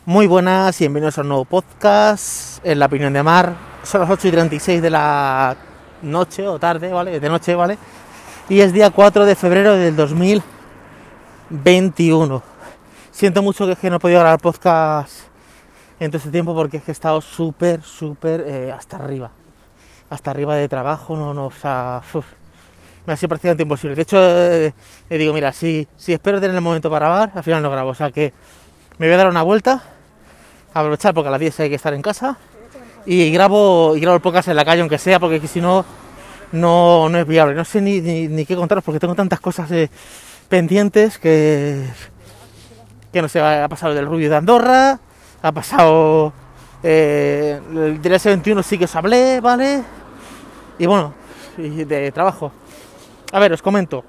Muy buenas y bienvenidos a un nuevo podcast en La Opinión de Mar. Son las 8:36 de la noche o tarde, ¿vale? De noche, ¿vale? Y es día 4 de febrero del 2021. Siento mucho que es que no he podido grabar podcast en todo este tiempo porque es que he estado súper hasta arriba de trabajo, o sea, me ha sido prácticamente imposible. De hecho, le digo, mira, si espero tener el momento para grabar, al final no grabo, o sea que me voy a dar una vuelta, aprovechar porque a las 10 hay que estar en casa y grabo el podcast en la calle, aunque sea, porque si no es viable. No sé ni qué contaros porque tengo tantas cosas pendientes que no sé, ha pasado del Rubio de Andorra, ha pasado del S21 sí que os hablé, ¿vale? Y bueno, y de trabajo. A ver, os comento.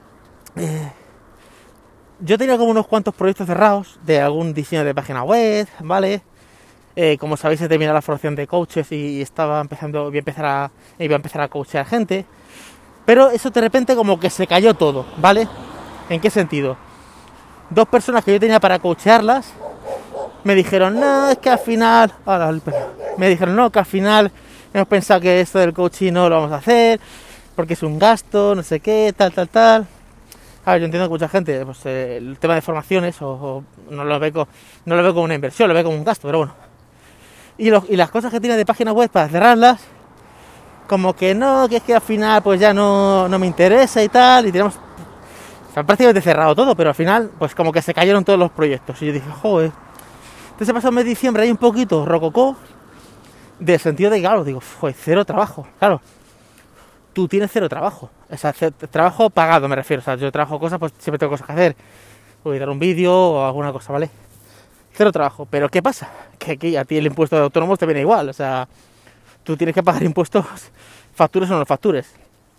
Yo tenía como unos cuantos proyectos cerrados de algún diseño de página web, ¿vale? Como sabéis, he terminado la formación de coaches y iba a empezar a coachear gente. Pero eso de repente como que se cayó todo, ¿vale? ¿En qué sentido? Dos personas que yo tenía para coachearlas me dijeron, no, es que al final... que al final hemos pensado que esto del coaching no lo vamos a hacer porque es un gasto, no sé qué, tal. A ver, yo entiendo que mucha gente, pues el tema de formaciones o no lo ve como una inversión, lo ve como un gasto, pero bueno. Y las cosas que tiene de página web para cerrarlas, como que no, que es que al final pues ya no me interesa y tal, y tenemos prácticamente cerrado todo, pero al final pues como que se cayeron todos los proyectos. Y yo dije, joder. Entonces pasado el mes de diciembre hay un poquito rococó, del sentido de, claro, digo, joder, cero trabajo, claro. Tú tienes cero trabajo, o sea, trabajo pagado me refiero, o sea, yo trabajo cosas, pues siempre tengo cosas que hacer, voy a editar un vídeo o alguna cosa, ¿vale? Cero trabajo, pero ¿qué pasa? Que aquí a ti el impuesto de autónomos te viene igual, o sea, tú tienes que pagar impuestos, factures o no factures.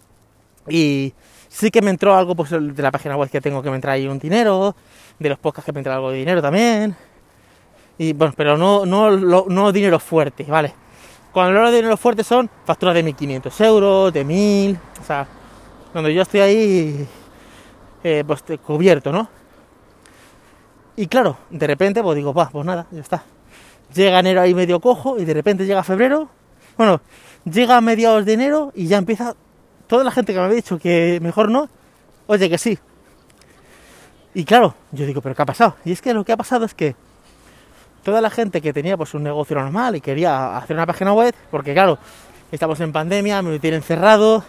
Y sí que me entró algo pues de la página web que tengo, que me entra ahí un dinero, de los podcasts que me entra algo de dinero también, y bueno, pero no dinero fuerte, ¿vale? Cuando hablo de dinero fuerte son facturas de 1.500 euros, de 1.000, o sea, cuando yo estoy ahí, pues cubierto, ¿no? Y claro, de repente, pues digo, pues nada, ya está. Llega enero ahí medio cojo y de repente llega febrero, bueno, llega a mediados de enero y ya empieza toda la gente que me había dicho que mejor no, oye, que sí. Y claro, yo digo, ¿pero qué ha pasado? Y es que lo que ha pasado es que toda la gente que tenía pues un negocio normal y quería hacer una página web, porque claro, estamos en pandemia, me tienen encerrado,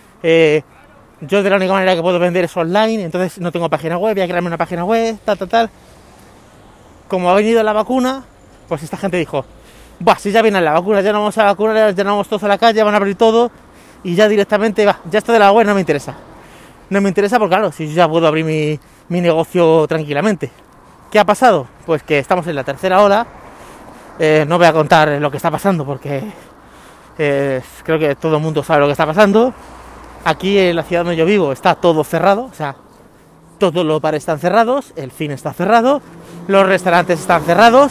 yo de la única manera que puedo vender es online, entonces no tengo página web, voy a crearme una página web, tal. Como ha venido la vacuna, pues esta gente dijo, bah, si ya viene la vacuna, ya no vamos a vacunar, ya no vamos todos a la calle, van a abrir todo, y ya directamente, ya esto de la web no me interesa. No me interesa porque claro, si yo ya puedo abrir mi negocio tranquilamente. ¿Qué ha pasado? Pues que estamos en la tercera ola. No voy a contar lo que está pasando porque creo que todo el mundo sabe lo que está pasando. Aquí en la ciudad donde yo vivo está todo cerrado, o sea, todos los bares están cerrados, el cine está cerrado, los restaurantes están cerrados,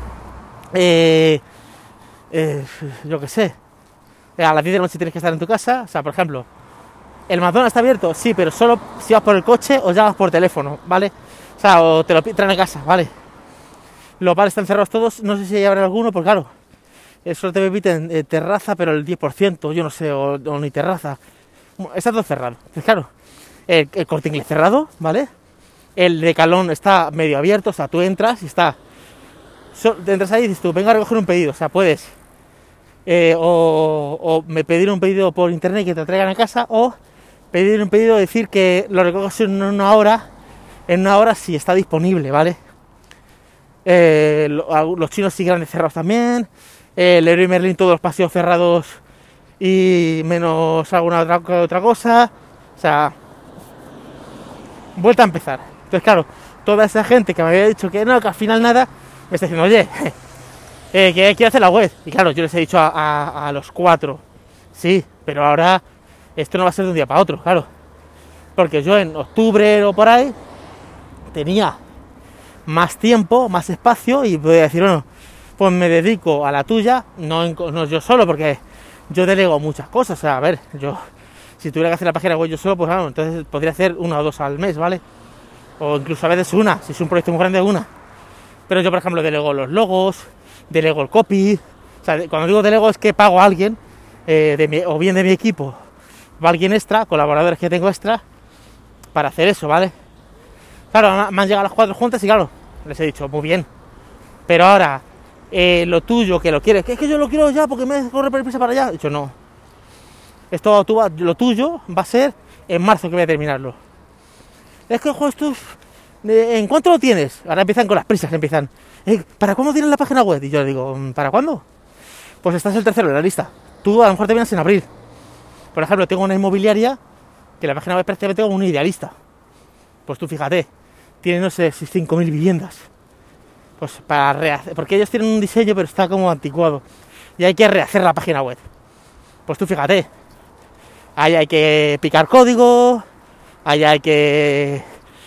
yo qué sé, a las 10 de la noche tienes que estar en tu casa, o sea, por ejemplo, ¿el McDonald's está abierto? Sí, pero solo si vas por el coche o llamas por teléfono, ¿vale? O sea, o te lo traen a casa, ¿vale? Los bares están cerrados todos, no sé si habrá alguno, porque claro, solo te permiten terraza, pero el 10%, yo no sé, o ni terraza. Está todo cerrado. Pues claro, el Corte Inglés cerrado, ¿vale? El Decathlon está medio abierto, o sea, tú entras y está... te entras ahí y dices tú, venga a recoger un pedido, o sea, puedes... o me pedir un pedido por internet que te traigan a casa, o pedir un pedido, decir que lo recoges en una hora sí está disponible, ¿vale? Los chinos sí grandes cerrados también, el Leroy Merlin todos los paseos cerrados y menos alguna otra cosa, o sea, vuelta a empezar. Entonces claro, toda esa gente que me había dicho que no, que al final nada, me está diciendo, oye, que quiero hacer la web, y claro, yo les he dicho a los 4, sí, pero ahora esto no va a ser de un día para otro, claro, porque yo en octubre o por ahí tenía más tiempo, más espacio y voy a decir, bueno, pues me dedico a la tuya, no yo solo, porque yo delego muchas cosas, o sea, a ver, yo si tuviera que hacer la página web yo solo, pues claro, entonces podría hacer 1 o 2 al mes, ¿vale? O incluso a veces una, si es un proyecto muy grande, una. Pero yo, por ejemplo, delego los logos, delego el copy. O sea, cuando digo delego es que pago a alguien, o bien de mi equipo, o a alguien extra, colaboradores que tengo extra, para hacer eso, ¿vale? Claro, me han llegado las 4 juntas y claro, les he dicho, muy bien. Pero ahora, lo tuyo, que lo quieres, que es que yo lo quiero ya porque me corre prisa para allá. He dicho, no. Lo tuyo va a ser en marzo que voy a terminarlo. Es que, joder, ¿en cuánto lo tienes? Ahora empiezan con las prisas, ¿para cuándo tienes la página web? Y yo digo, ¿para cuándo? Pues estás el tercero en la lista. Tú a lo mejor te vienes en abril. Por ejemplo, tengo una inmobiliaria que la página web prácticamente como un idealista. Pues tú fíjate, tiene no sé si 5.000 viviendas. Pues para rehacer, porque ellos tienen un diseño pero está como anticuado. Y hay que rehacer la página web. Pues tú fíjate, ahí hay que picar código, ahí hay que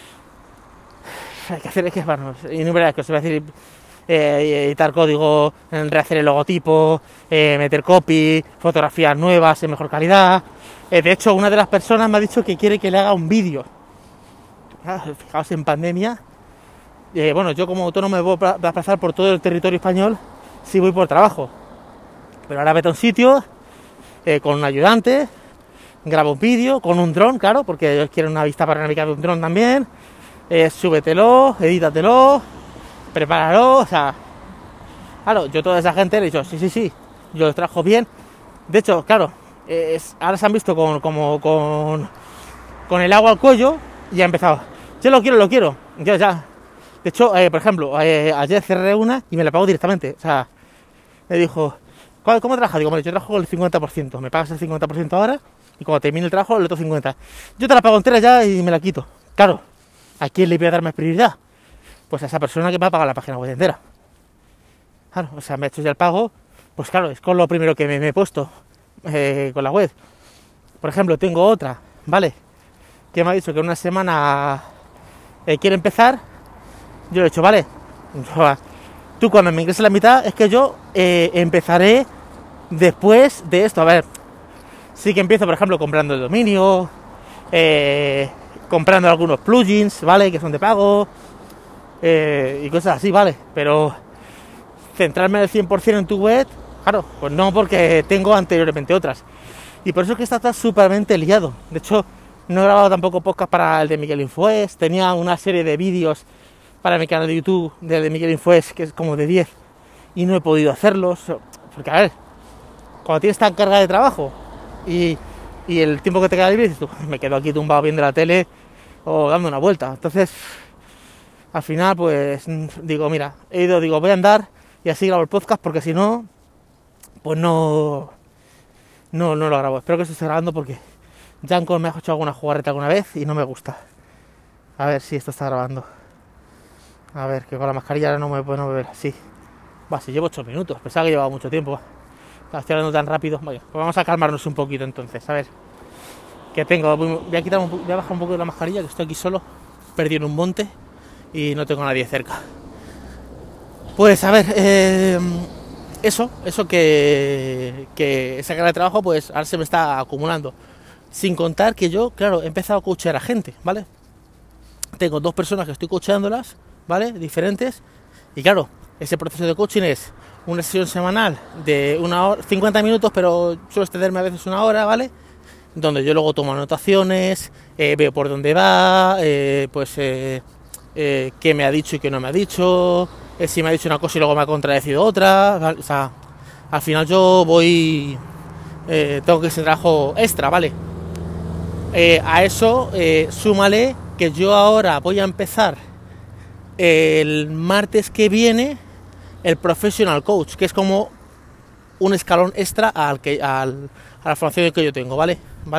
hacer, es que bueno, innumerables cosas, es decir, editar código, rehacer el logotipo, meter copy, fotografías nuevas en mejor calidad. De hecho, una de las personas me ha dicho que quiere que le haga un vídeo. Fijaos, en pandemia, bueno, yo como autónomo me voy a desplazar por todo el territorio español si voy por trabajo. Pero ahora vete a un sitio con un ayudante, grabo un vídeo con un dron, claro, porque ellos quieren una vista panorámica de un dron también. Súbetelo, edítatelo, prepáralo, o sea, claro, yo toda esa gente le he dicho, sí, yo lo trabajo bien. De hecho, claro, ahora se han visto con el agua al cuello y ha empezado, yo lo quiero, yo ya. De hecho, por ejemplo, ayer cerré una y me la pago directamente, o sea, me dijo, ¿cómo trabajas? Digo, yo trabajo con el 50%, me pagas el 50% ahora y cuando termine el trabajo el otro 50%. Yo te la pago entera ya y me la quito. Claro, ¿a quién le voy a dar más prioridad? Pues a esa persona que me ha pagado la página web entera. Claro, o sea, me ha hecho ya el pago, pues claro, es con lo primero que me he puesto con la web. Por ejemplo, tengo otra, ¿vale? Que me ha dicho que en una semana quiere empezar. Yo le he dicho, vale, tú cuando me ingreses la mitad es que yo empezaré después de esto. A ver, sí que empiezo, por ejemplo, comprando el dominio, comprando algunos plugins, ¿vale? Que son de pago, y cosas así, ¿vale? Pero centrarme al 100% en tu web, claro, pues no, porque tengo anteriormente otras. Y por eso es que está súpermente liado. De hecho, no he grabado tampoco podcast para el de Miguel Infoes. Tenía una serie de vídeos para mi canal de YouTube de Miguel Infoes, que es como de 10, y no he podido hacerlos. Porque, a ver, cuando tienes tan carga de trabajo y el tiempo que te queda libre, dices tú, me quedo aquí tumbado viendo la tele o dando una vuelta. Entonces, al final, pues, digo, mira, voy a andar y así grabo el podcast, porque si no, pues no lo grabo. Espero que esté grabando porque Janko me ha hecho alguna jugarreta alguna vez y no me gusta. A ver si esto está grabando. A ver, que con la mascarilla no me puedo ver así. Si llevo 8 minutos, pensaba que llevaba mucho tiempo. Estoy hablando tan rápido. Vale, pues vamos a calmarnos un poquito entonces. A ver, que tengo. Voy a bajar un poco de la mascarilla, que estoy aquí solo, perdido en un monte y no tengo a nadie cerca. Pues a ver, eso que esa carga de trabajo, pues ahora se me está acumulando. Sin contar que yo, claro, he empezado a coachear a gente, ¿vale? Tengo 2 personas que estoy coacheándolas, ¿vale? Diferentes. Y claro, ese proceso de coaching es una sesión semanal de 1 hora, 50 minutos, pero suelo extenderme a veces 1 hora, ¿vale? Donde yo luego tomo anotaciones, veo por dónde va, qué me ha dicho y qué no me ha dicho, si me ha dicho una cosa y luego me ha contradecido otra, ¿vale? O sea, al final yo voy, tengo que hacer trabajo extra, ¿vale? A eso súmale que yo ahora voy a empezar el martes que viene el Professional Coach, que es como un escalón extra a la formación que yo tengo, ¿vale?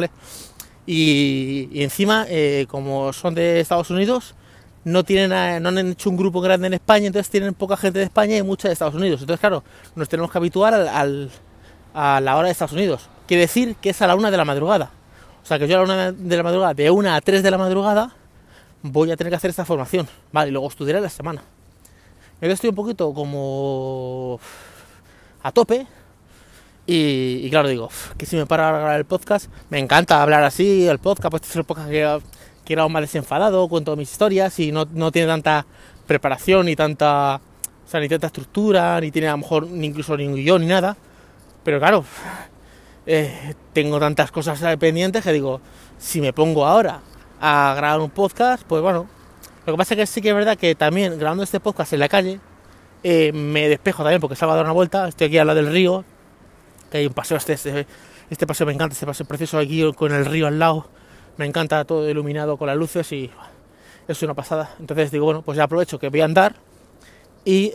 Y encima, como son de Estados Unidos, no han hecho un grupo grande en España, entonces tienen poca gente de España y mucha de Estados Unidos. Entonces, claro, nos tenemos que habituar a la hora de Estados Unidos. Quiere decir que es a la 1 de la madrugada. O sea, que yo a la 1 de la madrugada, de 1 a 3 de la madrugada, voy a tener que hacer esta formación, ¿vale? Y luego estudiaré la semana. Yo estoy un poquito como a tope. Y claro, digo, que si me paro a grabar el podcast, me encanta hablar así, el podcast, pues este es el podcast que grabo más desenfadado, cuento mis historias y no tiene tanta preparación y tanta O sea, ni tanta estructura, ni tiene a lo mejor ni incluso ni un guión ni nada. Pero claro, tengo tantas cosas pendientes que digo, si me pongo ahora a grabar un podcast, pues bueno. Lo que pasa es que sí que es verdad que también grabando este podcast en la calle, me despejo también porque salgo a dar una vuelta. Estoy aquí al lado del río, que hay un paseo, este paseo me encanta, este paseo precioso aquí con el río al lado. Me encanta todo iluminado con las luces y es una pasada. Entonces digo, bueno, pues ya aprovecho que voy a andar y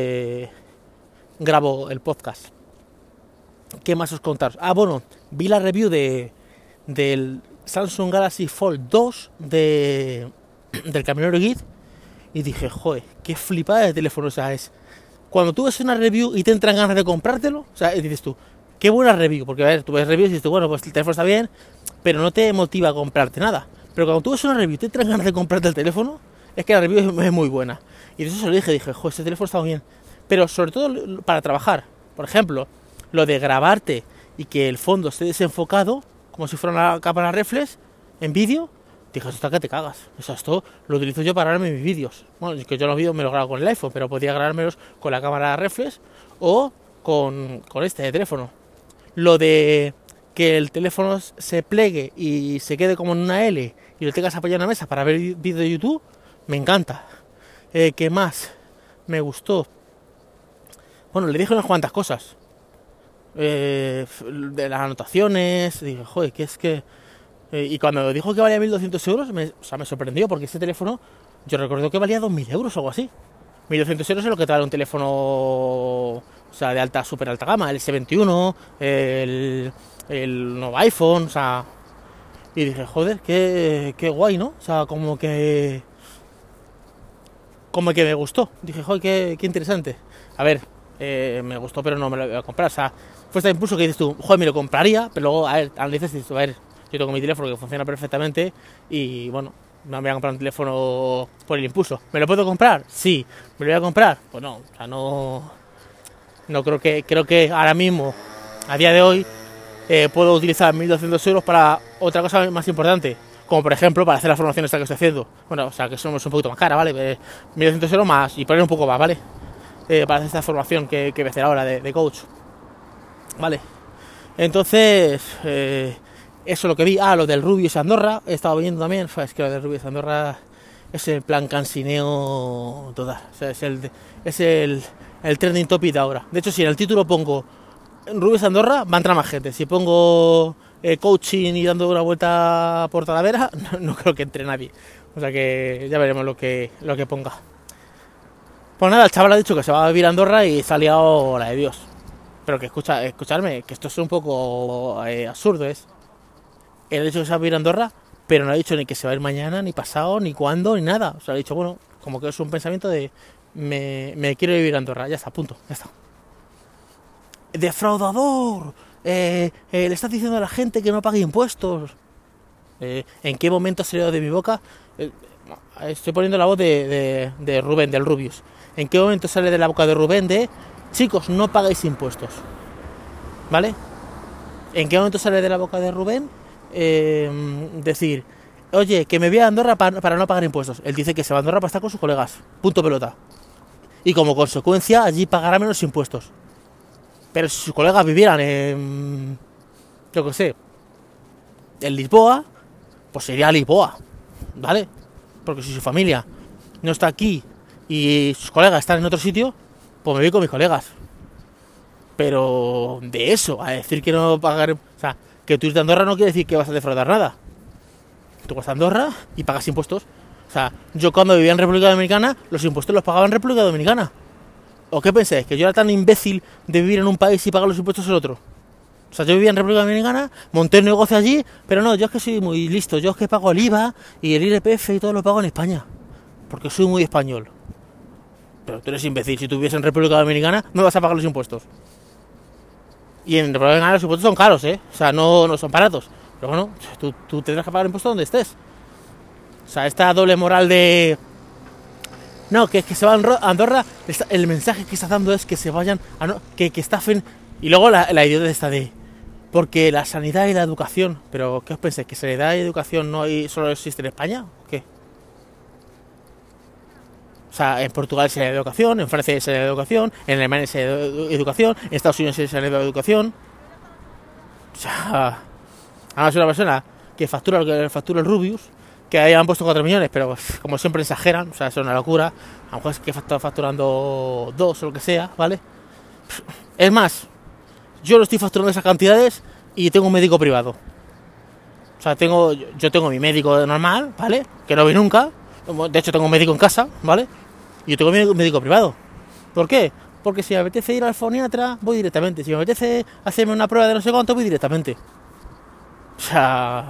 grabo el podcast. ¿Qué más os contaros? Bueno, vi la review del Samsung Galaxy Fold 2 del Camionero Geek y dije, joder, qué flipada de teléfono. O sea, es cuando tú ves una review y te entran ganas de comprártelo, o sea, dices tú, qué buena review, porque a ver, tú ves reviews y dices, bueno, pues el teléfono está bien, pero no te motiva a comprarte nada. Pero cuando tú ves una review y te entran ganas de comprarte el teléfono, es que la review es muy buena. Y de eso se lo dije, joder, este teléfono está muy bien. Pero sobre todo para trabajar, por ejemplo, lo de grabarte y que el fondo esté desenfocado, como si fuera una cámara reflex, en vídeo, dije, esto que te cagas. O sea, esto lo utilizo yo para grabarme mis vídeos. Bueno, es que yo los vídeos me los grabo con el iPhone, pero podía grabármelos con la cámara reflex o con este teléfono. Lo de que el teléfono se plegue y se quede como en una L y lo tengas apoyado en la mesa para ver vídeos de YouTube, me encanta. ¿Qué más me gustó? Bueno, le dije unas cuantas cosas. De las anotaciones, dije, joder, que es que... y cuando dijo que valía 1.200 euros, me sorprendió, porque ese teléfono, yo recuerdo que valía 2.000 euros o algo así. 1.200 euros es lo que te vale un teléfono, o sea, de alta, súper alta gama, el S21, el nuevo iPhone, o sea... Y dije, joder, qué guay, ¿no? O sea, como que me gustó. Dije, joder, qué interesante. A ver, me gustó, pero no me lo voy a comprar. O sea, fue este impulso que dices tú, joder, me lo compraría, pero luego, a ver, analizas y dices, a ver, yo tengo mi teléfono que funciona perfectamente y, bueno, no me voy a comprar un teléfono por el impulso. ¿Me lo puedo comprar? Sí. ¿Me lo voy a comprar? Pues no, o sea, no creo que ahora mismo, a día de hoy, puedo utilizar 1.200 euros para otra cosa más importante, como por ejemplo para hacer la formación esta que estoy haciendo. Bueno, o sea, que somos un poquito más cara, ¿vale? 1.200 euros más y poner un poco más, ¿vale? Para hacer esta formación que voy a hacer ahora de coach, ¿vale? Entonces, eso es lo que vi. Lo del Rubius Andorra, he estado viendo también. Es que lo del Rubius Andorra es el plan cansineo total. O sea, es el trending topic de ahora. De hecho, si en el título pongo Rubius Andorra, va a entrar más gente. Si pongo coaching y dando una vuelta por Talavera, no creo que entre nadie. O sea que ya veremos lo que ponga. Pues nada, el chaval ha dicho que se va a vivir a Andorra y se ha liado la de Dios. Pero que escuchadme, que esto es un poco absurdo, es. Él ha dicho que se va a vivir a Andorra, pero no ha dicho ni que se va a ir mañana, ni pasado, ni cuándo, ni nada. O sea, ha dicho, bueno, como que es un pensamiento de me quiero vivir a Andorra, ya está, punto, ya está. ¡Defraudador! Le estás diciendo a la gente que no pague impuestos. ¿En qué momento ha salido de mi boca? Estoy poniendo la voz de Rubén, del Rubius. ¿En qué momento sale de la boca de Rubén de chicos, no pagáis impuestos? ¿Vale? ¿En qué momento sale de la boca de Rubén decir, oye, que me voy a Andorra para no pagar impuestos? Él dice que se va a Andorra para estar con sus colegas. Punto pelota. Y como consecuencia, allí pagará menos impuestos. Pero si sus colegas vivieran en, yo qué sé, en Lisboa, pues sería Lisboa, ¿vale? Porque si su familia no está aquí y sus colegas están en otro sitio, pues me voy con mis colegas. Pero de eso, a decir que no pagar... O sea, que tú irte a Andorra no quiere decir que vas a defraudar nada. Tú vas a Andorra y pagas impuestos. O sea, yo cuando vivía en República Dominicana, los impuestos los pagaba en República Dominicana. ¿O qué pensáis? ¿Que yo era tan imbécil de vivir en un país y pagar los impuestos en otro? O sea, yo vivía en República Dominicana, monté un negocio allí, pero no, yo es que soy muy listo. Yo es que pago el IVA y el IRPF y todo lo pago en España. Porque soy muy español. Pero tú eres imbécil. Si tú vives en República Dominicana, no vas a pagar los impuestos. Y en República Dominicana los impuestos son caros, ¿eh? O sea, no son baratos. Pero bueno, tú tendrás que pagar impuestos donde estés. O sea, esta doble moral de... No, que se van a Andorra, el mensaje que está dando es que se vayan a que estafen. Y luego la idiota esta de... Porque la sanidad y la educación... Pero, ¿qué os pensáis? ¿Que sanidad y educación solo existe en España? ¿O qué? O sea, en Portugal se le da educación, en Francia se le da educación, en Alemania se le da educación, en Estados Unidos se le da educación. O sea, ahora es una persona que factura lo que factura el Rubius, que ahí han puesto 4 millones, pero como siempre exageran, o sea, eso es una locura. A lo mejor es que está facturando 2 o lo que sea, ¿vale? Es más, yo no estoy facturando esas cantidades y tengo un médico privado. O sea, yo tengo mi médico normal, ¿vale? Que no voy nunca. De hecho, tengo un médico en casa, ¿vale? Y yo tengo mi médico privado. ¿Por qué? Porque si me apetece ir al foniatra, voy directamente. Si me apetece hacerme una prueba de no sé cuánto, voy directamente. O sea,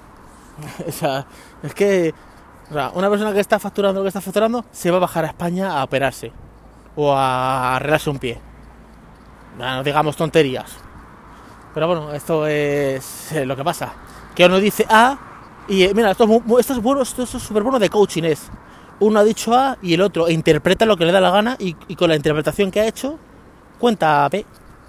es que... O sea, una persona que está facturando lo que está facturando se va a bajar a España a operarse. O a arreglarse un pie. No digamos tonterías. Pero bueno, esto es lo que pasa. Que uno dice A y mira, esto es bueno, esto es súper bueno de coaching. Uno ha dicho A y el otro interpreta lo que le da la gana y con la interpretación que ha hecho cuenta B.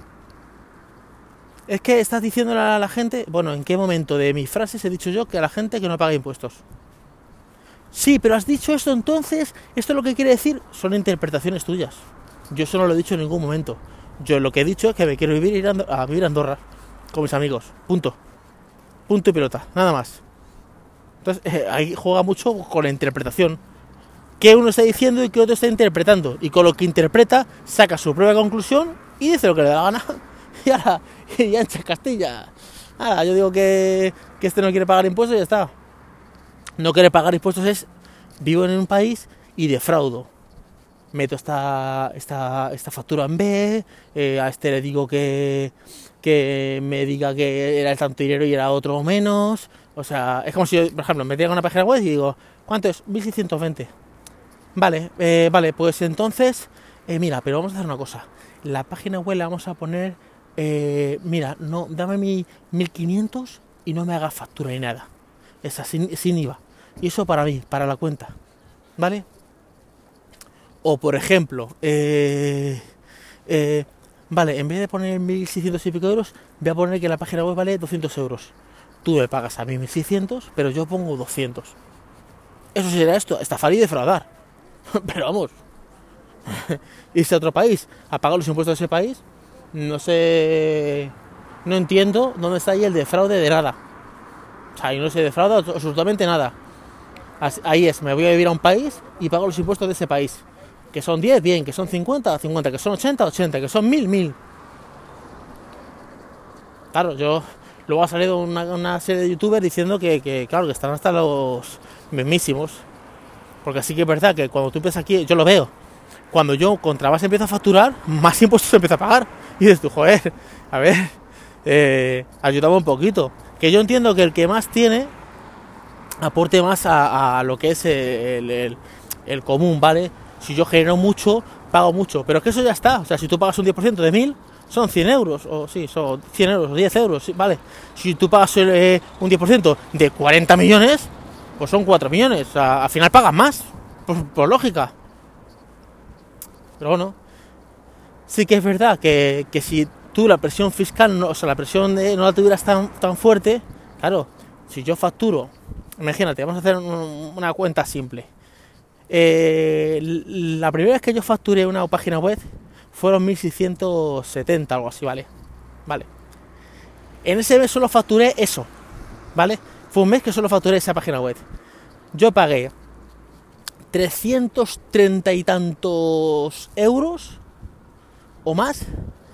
Es que estás diciéndole a la gente, bueno, ¿en qué momento de mis frases he dicho yo que a la gente que no paga impuestos? Sí, pero has dicho esto entonces, esto lo que quiere decir son interpretaciones tuyas. Yo eso no lo he dicho en ningún momento. Yo lo que he dicho es que me quiero vivir a vivir a Andorra con mis amigos, punto y pelota, nada más. Entonces ahí juega mucho con la interpretación, qué uno está diciendo y qué otro está interpretando, y con lo que interpreta saca su propia conclusión y dice lo que le da la gana. Y ahora, ya en Castilla, ahora yo digo que este no quiere pagar impuestos y ya está. No quiere pagar impuestos es vivo en un país y defraudo. Meto esta factura en B, a este le digo que me diga que era el tanto dinero y era otro menos. O sea, es como si yo, por ejemplo, me metía en una página web y digo, ¿cuánto es? 1620. Vale, pues entonces, mira, pero vamos a hacer una cosa. La página web la vamos a poner, mira, no, dame mi 1500 y no me hagas factura ni nada. Esa, sin IVA. Y eso para mí, para la cuenta. ¿Vale? O por ejemplo, vale, en vez de poner 1.600 y pico euros, voy a poner que la página web vale 200 euros. Tú me pagas a mí 1.600, pero yo pongo 200. Eso sería estafar y defraudar. Pero vamos, irse a otro país a pagar los impuestos de ese país, no sé, no entiendo dónde está ahí el defraude de nada. O sea, ahí no se defrauda absolutamente nada. Ahí es, me voy a vivir a un país y pago los impuestos de ese país. Que son 10, bien, que son 50, que son 80, que son 1000. Claro, yo luego ha salido una serie de youtubers diciendo que claro, que están hasta los mismísimos. Porque sí que es verdad que cuando tú empiezas aquí, yo lo veo, cuando yo contra más empiezo a facturar, más impuestos se empieza a pagar. Y dices tú, joder, a ver, ayúdame un poquito. Que yo entiendo que el que más tiene aporte más a lo que es el común, ¿vale? Si yo genero mucho, pago mucho. Pero es que eso ya está. O sea, si tú pagas un 10% de 1000, son 100 euros. O sí, son 100 euros o 10 euros, ¿sí? ¿Vale? Si tú pagas un 10% de 40 millones, pues son 4 millones. O sea, al final pagas más. Por lógica. Pero bueno, sí que es verdad que si tú la presión fiscal, no, o sea, la presión no la tuvieras tan fuerte, claro, si yo facturo, imagínate, vamos a hacer una cuenta simple. La primera vez que yo facturé una página web fueron 1670, algo así, ¿vale? En ese mes solo facturé eso, ¿vale? Fue un mes que solo facturé esa página web. Yo pagué 330 y tantos euros o más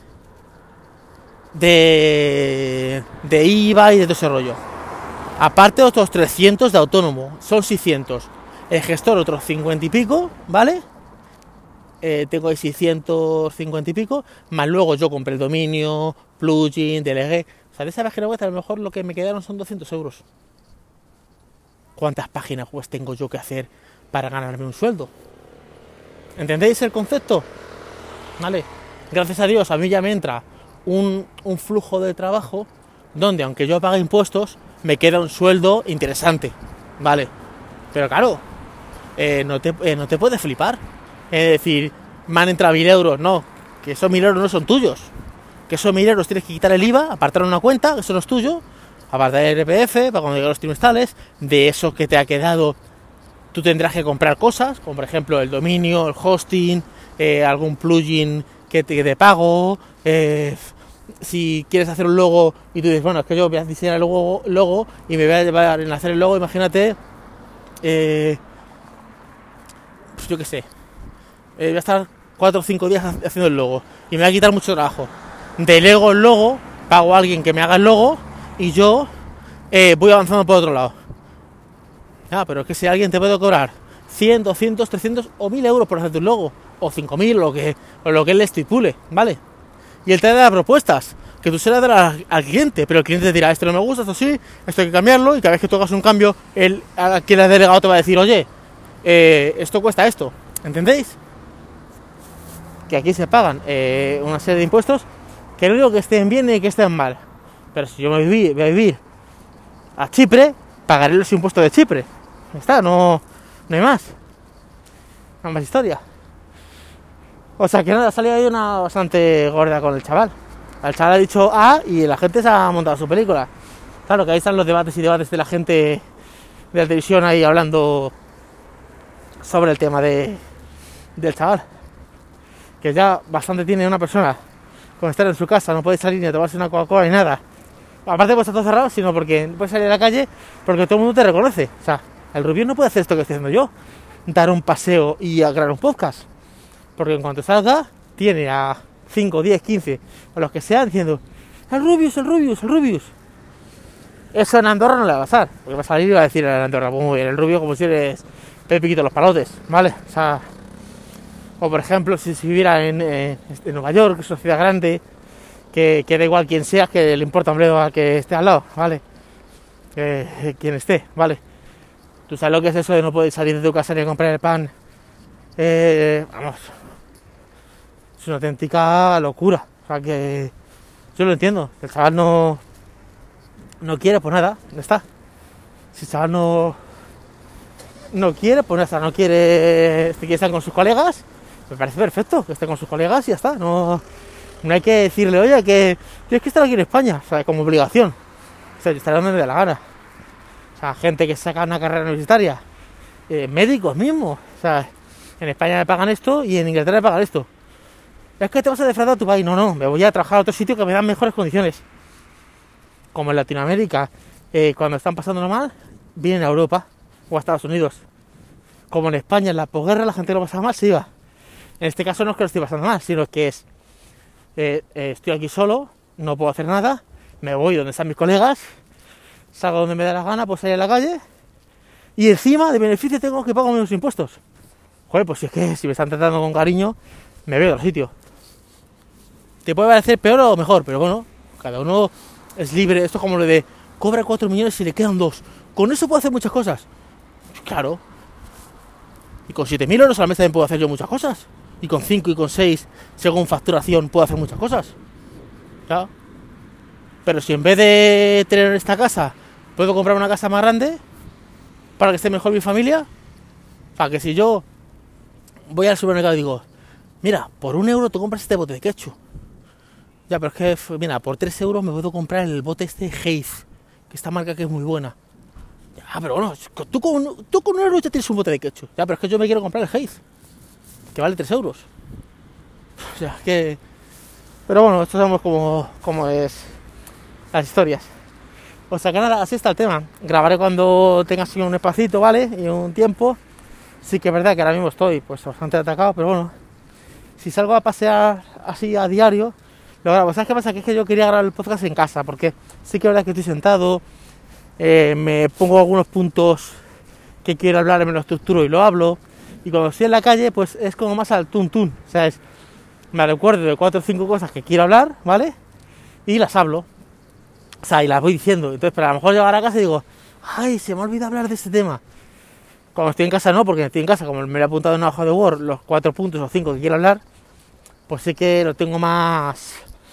de IVA y de todo ese rollo. Aparte de otros 300 de autónomo, son 600. El gestor otros 50 y pico, ¿vale? Tengo ahí 650 y pico, más luego yo compré el dominio, plugin, delegué. O sea, de esa página web a lo mejor lo que me quedaron son 200 euros. ¿Cuántas páginas web tengo yo que hacer para ganarme un sueldo? ¿Entendéis el concepto? ¿Vale? Gracias a Dios a mí ya me entra un flujo de trabajo donde aunque yo pague impuestos me queda un sueldo interesante, ¿vale? Pero claro, no te puedes flipar. Es decir, me han entrado 1000 euros, no, que esos 1000 euros no son tuyos. Que esos 1000 euros tienes que quitar el IVA, apartar una cuenta, que eso no es tuyo, apartar el IRPF para cuando lleguen los trimestrales, de eso que te ha quedado tú tendrás que comprar cosas, como por ejemplo el dominio, el hosting, algún plugin que te pago, si quieres hacer un logo y tú dices, bueno, es que yo voy a diseñar el logo y me voy a llevar en hacer el logo, imagínate, pues yo qué sé, voy a estar 4 o 5 días haciendo el logo y me va a quitar mucho trabajo. Delego el logo, pago a alguien que me haga el logo y yo voy avanzando por otro lado. Pero es que si alguien te puede cobrar 100, 200, 300 o 1000 euros por hacerte un logo, o 5000 o lo que él le estipule, ¿vale? Y él te da propuestas, que tú se las darás al cliente, pero el cliente te dirá, esto no me gusta, esto sí, esto hay que cambiarlo, y cada vez que tú hagas un cambio, él, a quien le ha delegado te va a decir, oye, esto cuesta esto, ¿entendéis? Que aquí se pagan una serie de impuestos, que no digo que estén bien ni que estén mal, pero si yo voy a vivir a Chipre, pagaré los impuestos de Chipre, ya está, no hay más, no hay más historia. O sea que nada, ha salido ahí una bastante gorda con el chaval. El chaval ha dicho A y la gente se ha montado su película. Claro que ahí están los debates de la gente de la televisión ahí hablando sobre el tema del chaval. Que ya bastante tiene una persona con estar en su casa, no puede salir ni a tomarse una Coca-Cola ni nada. Aparte de estar todo cerrado, sino porque no puede salir a la calle porque todo el mundo te reconoce. O sea, el Rubio no puede hacer esto que estoy haciendo yo. Dar un paseo y grabar un podcast. Porque en cuanto salga, tiene a 5, 10, 15 o los que sean diciendo el Rubius. Eso en Andorra no le va a pasar, porque va a salir y va a decir en Andorra, pues muy bien, el Rubio como si eres Pepe Quito los palotes, ¿vale? O sea, o por ejemplo, si viviera en Nueva York, que es una ciudad grande, que da igual quién sea, que le importa un bledo al que esté al lado, ¿vale? Quien esté, ¿vale? Tú sabes lo que es eso de no poder salir de tu casa ni a comprar el pan. Vamos, es una auténtica locura. O sea que yo lo entiendo. El chaval no quiere, pues nada, ya está. Si el chaval no quiere, pues nada, no quiere estar con sus colegas, me parece perfecto que esté con sus colegas y ya está. No hay que decirle, oye, que tienes que estar aquí en España, o sea, como obligación. O sea, yo estaré donde me dé la gana. O sea, gente que saca una carrera universitaria, médicos mismos, o sea, en España me pagan esto y en Inglaterra me pagan esto. Es que te vas a defraudar a tu país. No, me voy a trabajar a otro sitio que me dan mejores condiciones. Como en Latinoamérica, cuando están pasándolo mal, vienen a Europa o a Estados Unidos. Como en España, en la posguerra, la gente lo pasaba mal, se iba. En este caso no es que lo estoy pasando mal, sino que es estoy aquí solo, no puedo hacer nada, me voy donde están mis colegas, salgo donde me da la gana, pues salir a la calle, y encima de beneficio tengo que pagar menos impuestos. Joder, pues si es que si me están tratando con cariño, me veo a otro sitio. Te puede parecer peor o mejor, pero bueno, cada uno es libre. Esto es como lo de cobra 4 millones y le quedan 2. Con eso puedo hacer muchas cosas. Claro. Y con 7.000 euros a la mes también puedo hacer yo muchas cosas. Y con 5 y con 6, según facturación, puedo hacer muchas cosas. Claro. Pero si en vez de tener esta casa, puedo comprar una casa más grande para que esté mejor mi familia. Para que si yo voy al supermercado y digo, mira, por 1 euro te compras este bote de ketchup. Ya, pero es que, mira, por 3 euros me puedo comprar el bote este Hayes, que esta marca que es muy buena. Ya, pero bueno, tú con 1 euro ya tienes un bote de ketchup. Ya, pero es que yo me quiero comprar el Hayes, que vale 3 euros. O sea, que... Pero bueno, esto sabemos cómo es las historias. O sea que nada, así está el tema. Grabaré cuando tenga así un espacito, ¿vale? Y un tiempo. Sí que es verdad que ahora mismo estoy pues bastante atacado, pero bueno, si salgo a pasear así a diario, lo grabo. ¿Sabes qué pasa? Que es que yo quería grabar el podcast en casa, porque sí que es verdad que estoy sentado, me pongo algunos puntos que quiero hablar, me lo estructuro y lo hablo, y cuando estoy en la calle, pues es como más al tuntún, ¿sabes? Me recuerdo de 4 o 5 cosas que quiero hablar, ¿vale? Y las hablo, o sea, y las voy diciendo. Entonces, pero a lo mejor llegar a casa y digo, ay, se me ha olvidado hablar de este tema. Cuando estoy en casa no, porque estoy en casa, como me lo he apuntado en una hoja de Word, los 4 puntos o 5 que quiero hablar, pues sí que lo tengo más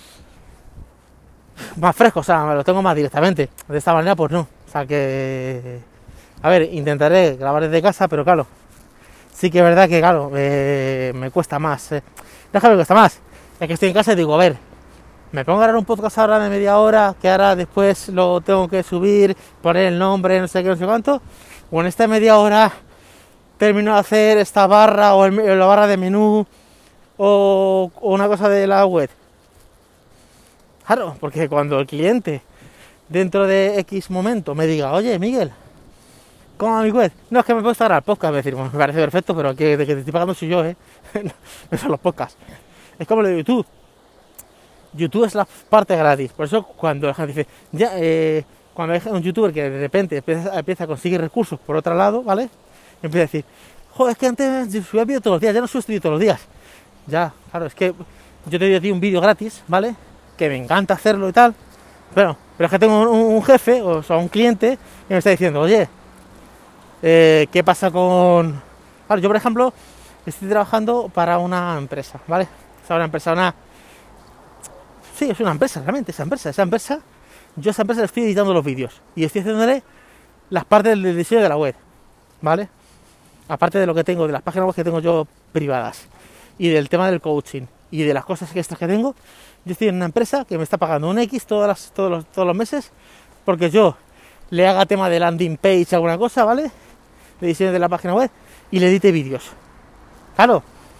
fresco, o sea, me lo tengo más directamente. De esta manera, pues no. O sea que, a ver, intentaré grabar desde casa, pero claro, sí que es verdad que, claro, me cuesta más. No es que me cuesta más, es que estoy en casa y digo, a ver, me pongo a grabar un podcast ahora de media hora, que ahora después lo tengo que subir, poner el nombre, no sé qué, no sé cuánto, o en esta media hora termino de hacer esta barra o la barra de menú o una cosa de la web. Claro, porque cuando el cliente dentro de X momento me diga, oye Miguel, ¿cómo va mi web? No, es que me puedo estar al podcast, me decir, bueno, me parece perfecto, pero que de que te estoy pagando soy yo, no son los podcasts. Es como lo de YouTube. YouTube es la parte gratis, por eso cuando la gente dice, ya, cuando hay un youtuber que de repente empieza a conseguir recursos por otro lado, ¿vale? Empieza a decir, joder, es que antes subía vídeo todos los días, ya no subo vídeo todos los días. Ya, claro, es que yo te doy a ti un vídeo gratis, ¿vale? Que me encanta hacerlo y tal, pero es que tengo un jefe, o sea, un cliente, que me está diciendo, oye, ¿qué pasa con...? Claro, yo por ejemplo, estoy trabajando para una empresa, ¿vale? O sea, una empresa, sí, es una empresa, realmente, esa empresa, yo a esa empresa le estoy editando los vídeos y estoy haciéndole las partes del diseño de la web, ¿vale? Aparte de lo que tengo, de las páginas web que tengo yo privadas y del tema del coaching y de las cosas extras que tengo, yo estoy en una empresa que me está pagando un X todos los meses porque yo le haga tema de landing page, alguna cosa, ¿vale? De diseño de la página web y le edite vídeos. Claro,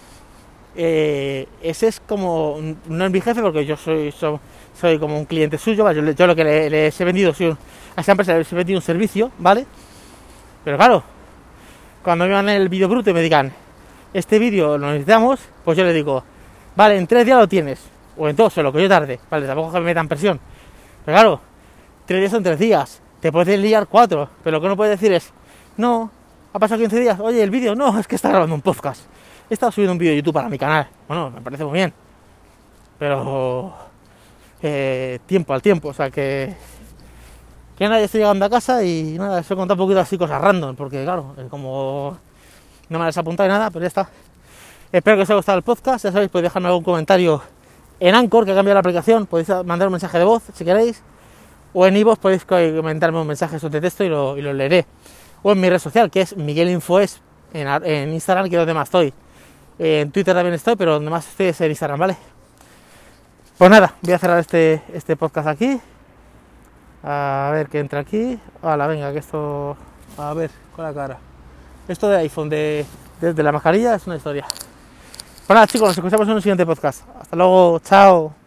ese es como, no es mi jefe porque yo soy como un cliente suyo, ¿vale? Yo lo que les he vendido, a esa empresa les he vendido un servicio, ¿vale? Pero claro, cuando me van el vídeo bruto y me digan, este vídeo lo necesitamos, pues yo le digo, vale, en 3 días lo tienes, o en 2, o lo que yo tarde, vale, tampoco que me metan presión. Pero claro, 3 días son 3 días, te puedes liar 4, pero lo que no puedes decir es, no, ha pasado 15 días, oye, el vídeo, no, es que está grabando un podcast. He estado subiendo un vídeo de YouTube para mi canal. Bueno, me parece muy bien. Pero tiempo al tiempo. O sea que nadie está llegando a casa y nada, os he contado un poquito así cosas random. Porque claro, como no me las he apuntado y nada, pero ya está. Espero que os haya gustado el podcast. Ya sabéis, podéis dejarme algún comentario en Anchor, que ha cambiado la aplicación. Podéis mandar un mensaje de voz si queréis. O en iVoox podéis comentarme un mensaje de texto y lo leeré. O en mi red social, que es Miguel Infoes, en Instagram, que es donde más estoy. En Twitter también estoy, pero donde más estoy es en Instagram, ¿vale? Pues nada, voy a cerrar este podcast aquí. A ver qué entra aquí. Hala, venga, que esto... A ver, con la cara. Esto de iPhone, desde la mascarilla, es una historia. Pues nada, chicos, nos escuchamos en un siguiente podcast. Hasta luego, chao.